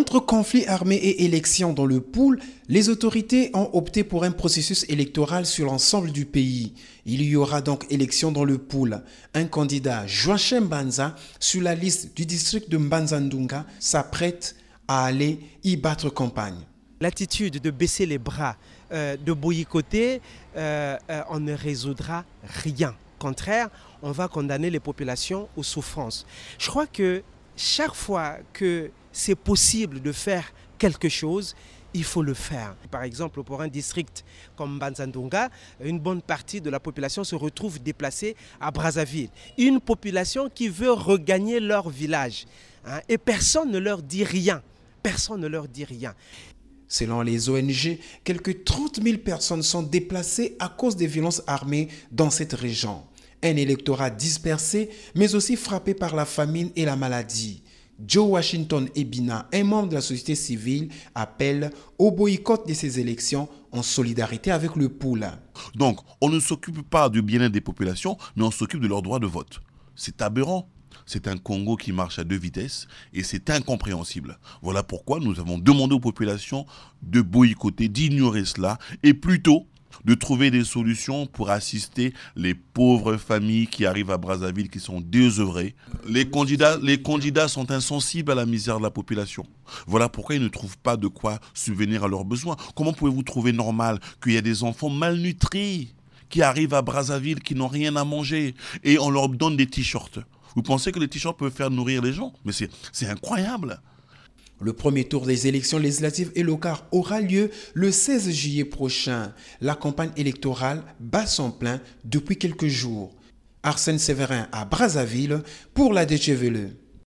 Entre conflits armés et élections dans le pool, les autorités ont opté pour un processus électoral sur l'ensemble du pays. Il y aura donc élection dans le pool. Un candidat, Joachim Banza, sur la liste du district de Mbanza-Ndunga, s'apprête à aller y battre campagne. L'attitude de baisser les bras, de boycotter, on ne résoudra rien. Au contraire, on va condamner les populations aux souffrances. Je crois que chaque fois que c'est possible de faire quelque chose, il faut le faire. Par exemple, pour un district comme Mbanza-Ndunga, une bonne partie de la population se retrouve déplacée à Brazzaville. Une population qui veut regagner leur village. Et personne ne leur dit rien. Personne ne leur dit rien. Selon les ONG, quelques 30 000 personnes sont déplacées à cause des violences armées dans cette région. Un électorat dispersé, mais aussi frappé par la famine et la maladie. Joe Washington Ebina, un membre de la société civile, appelle au boycott de ces élections en solidarité avec le pool. Donc, on ne s'occupe pas du bien-être des populations, mais on s'occupe de leur droit de vote. C'est aberrant. C'est un Congo qui marche à 2 vitesses et c'est incompréhensible. Voilà pourquoi nous avons demandé aux populations de boycotter, d'ignorer cela et plutôt de trouver des solutions pour assister les pauvres familles qui arrivent à Brazzaville, qui sont désœuvrées. Les candidats sont insensibles à la misère de la population. Voilà pourquoi ils ne trouvent pas de quoi subvenir à leurs besoins. Comment pouvez-vous trouver normal qu'il y ait des enfants malnutris qui arrivent à Brazzaville, qui n'ont rien à manger et on leur donne des t-shirts? Vous pensez que les t-shirts peuvent faire nourrir les gens? Mais c'est incroyable. Le premier tour des élections législatives et locales aura lieu le 16 juillet prochain. La campagne électorale bat son plein depuis quelques jours. Arsène Séverin à Brazzaville pour la Deutsche Welle.